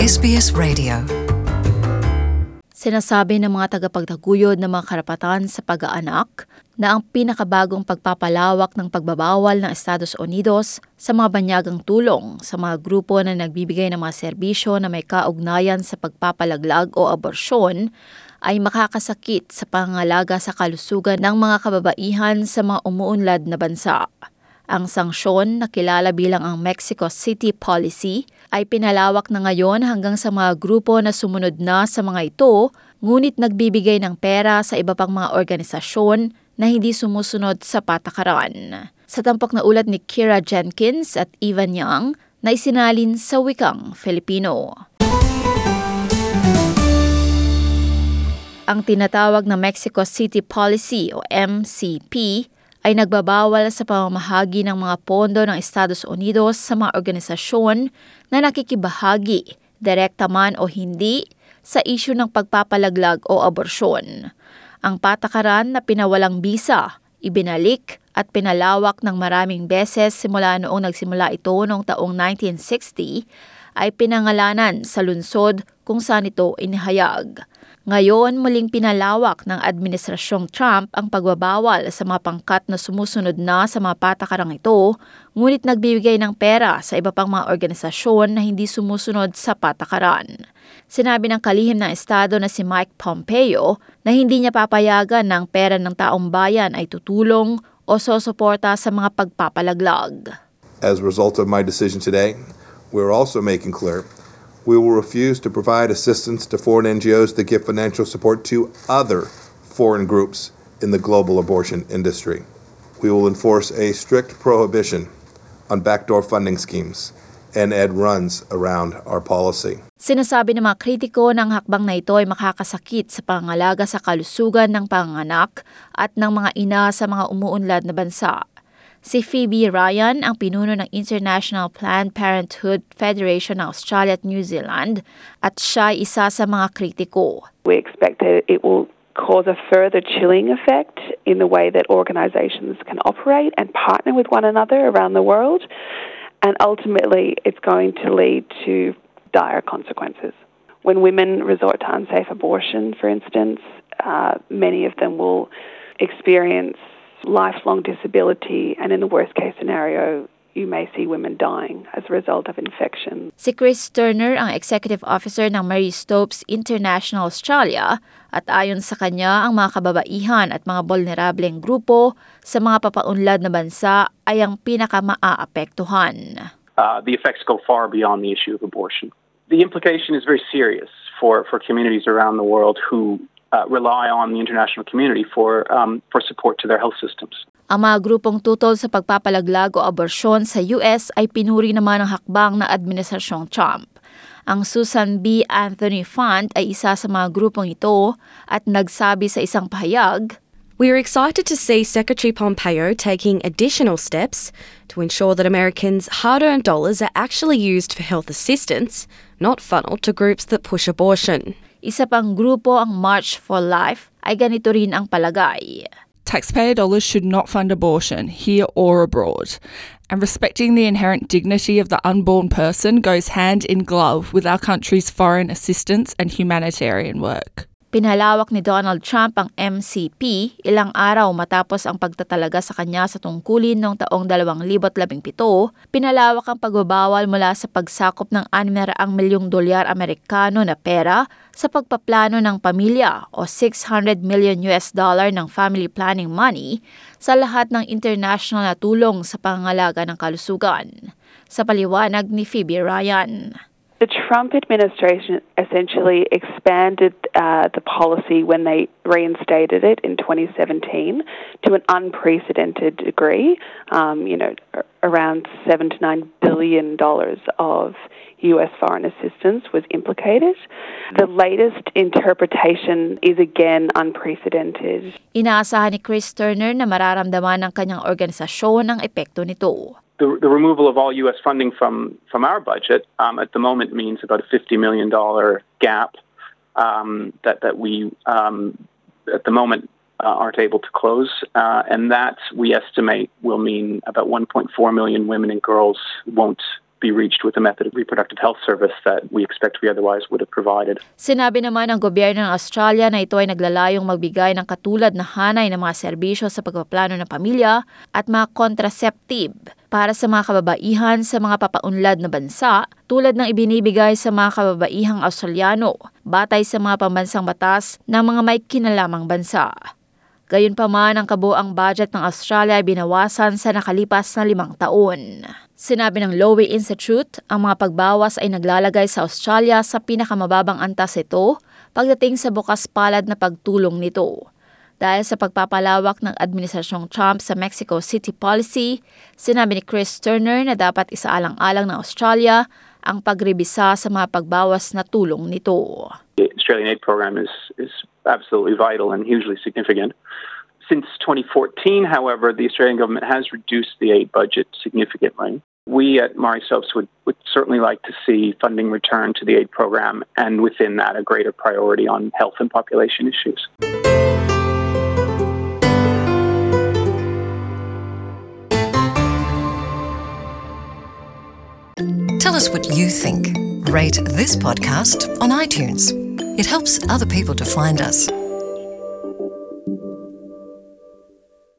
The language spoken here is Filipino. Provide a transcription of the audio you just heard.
SBS Radio. Sinasabi ng mga tagapagtaguyod ng mga karapatan sa pag-aanak na ang pinakabagong pagpapalawak ng pagbabawal ng Estados Unidos sa mga banyagang tulong sa mga grupo na nagbibigay ng mga serbisyo na may kaugnayan sa pagpapalaglag o aborsyon ay makakasakit sa pangangalaga sa kalusugan ng mga kababaihan sa mga umuunlad na bansa. Ang sanksyon na kilala bilang ang Mexico City Policy ay pinalawak na ngayon hanggang sa mga grupo na sumunod na sa mga ito, ngunit nagbibigay ng pera sa iba pang mga organisasyon na hindi sumusunod sa patakaran. Sa tampok na ulat ni Kira Jenkins at Evan Yang na isinalin sa wikang Filipino. Ang tinatawag na Mexico City Policy o MCP ay nagbabawal sa pamamahagi ng mga pondo ng Estados Unidos sa mga organisasyon na nakikibahagi, direkta man o hindi, sa isyu ng pagpapalaglag o aborsyon. Ang patakaran na pinawalang bisa, ibinalik at pinalawak ng maraming beses simula noong nagsimula ito noong taong 1960 ay pinangalanan sa lungsod kung saan ito inihayag. Ngayon, muling pinalawak ng Administrasyong Trump ang pagbabawal sa mga pangkat na sumusunod na sa mga patakarang ito, ngunit nagbibigay ng pera sa iba pang mga organisasyon na hindi sumusunod sa patakaran. Sinabi ng kalihim ng Estado na si Mike Pompeo na hindi niya papayagan na ang pera ng taong bayan ay tutulong o sosuporta sa mga pagpapalaglag. As a result of my decision today, we're also making clear we will refuse to provide assistance to foreign NGOs that give financial support to other foreign groups in the global abortion industry. We will enforce a strict prohibition on backdoor funding schemes and end runs around our policy. Sinasabi ng mga kritiko ng hakbang na ito ay makakasakit sa pangangalaga sa kalusugan ng panganganak at ng mga ina sa mga umuunlad na bansa. Si Phoebe Ryan, ang pinuno ng International Planned Parenthood Federation ng Australia at New Zealand, at siya ay isa sa mga kritiko. We expect that it will cause a further chilling effect in the way that organisations can operate and partner with one another around the world, and ultimately it's going to lead to dire consequences. When women resort to unsafe abortion, for instance, many of them will experience lifelong disability, and in the worst case scenario, you may see women dying as a result of infection. Si Chris Turner ang Executive Officer ng Marie Stopes International Australia at ayon sa kanya ang mga kababaihan at mga vulnerableng grupo sa mga papaunlad na bansa ay ang pinaka-maaapektuhan. The effects go far beyond the issue of abortion. The implication is very serious for communities around the world who rely on the international community for support to their health systems. Ang mga grupong tutol sa pagpapalaglag o aborsyon sa US ay pinuri naman ng hakbang na Administrasyong Trump. Ang Susan B. Anthony Fund ay isa sa mga grupong ito at nagsabi sa isang pahayag, "We are excited to see Secretary Pompeo taking additional steps to ensure that Americans' hard-earned dollars are actually used for health assistance, not funneled to groups that push abortion." Isa pang grupo, ang March for Life, ay ganito rin ang palagay. Taxpayer dollars should not fund abortion, here or abroad. And respecting the inherent dignity of the unborn person goes hand in glove with our country's foreign assistance and humanitarian work. Pinalawak ni Donald Trump ang MCP ilang araw matapos ang pagtatalaga sa kanya sa tungkulin noong taong 2017, pinalawak ang pagbabawal mula sa pagsakop ng $600 milyong Amerikano na pera sa pagpaplano ng pamilya o $600 million ng family planning money sa lahat ng international na tulong sa pangangalaga ng kalusugan. Sa paliwanag ni Phoebe Ryan. The Trump administration essentially expanded the policy when they reinstated it in 2017 to an unprecedented degree. Around $7 to $9 billion of US foreign assistance was implicated. The latest interpretation is again unprecedented. Inaasahan ni Chris Turner na mararamdaman ng kanyang organisasyon ang epekto nito. The removal of all U.S. funding from our budget at the moment means about a $50 million gap that we at the moment aren't able to close, and that we estimate will mean about 1.4 million women and girls won't be reached with a method of reproductive health service that we expect we otherwise would have provided. Sinabi naman ng gobyerno ng Australia na ito ay naglalayong magbigay ng katulad na hanay ng mga serbisyo sa pagpaplano ng pamilya at mga contraceptive para sa mga kababaihan sa mga papaunlad na bansa tulad ng ibinibigay sa mga kababaihang Australiano batay sa mga pambansang batas ng mga may kinalamang bansa. Gayunpaman, ang kabuang budget ng Australia ay binawasan sa nakalipas na 5 taon. Sinabi ng Lowy Institute, ang mga pagbawas ay naglalagay sa Australia sa pinakamababang antas ito pagdating sa bukas palad na pagtulong nito. Dahil sa pagpapalawak ng Administrasyong Trump sa Mexico City policy, sinabi ni Chris Turner na dapat isaalang-alang ng Australia ang pagrebisa sa mga pagbawas na tulong nito. The Australian aid program is absolutely vital and hugely significant. Since 2014, however, the Australian government has reduced the aid budget significantly. We at Marie Stopes would certainly like to see funding return to the aid program, and within that, a greater priority on health and population issues. Tell us what you think. Rate this podcast on iTunes. It helps other people to find us.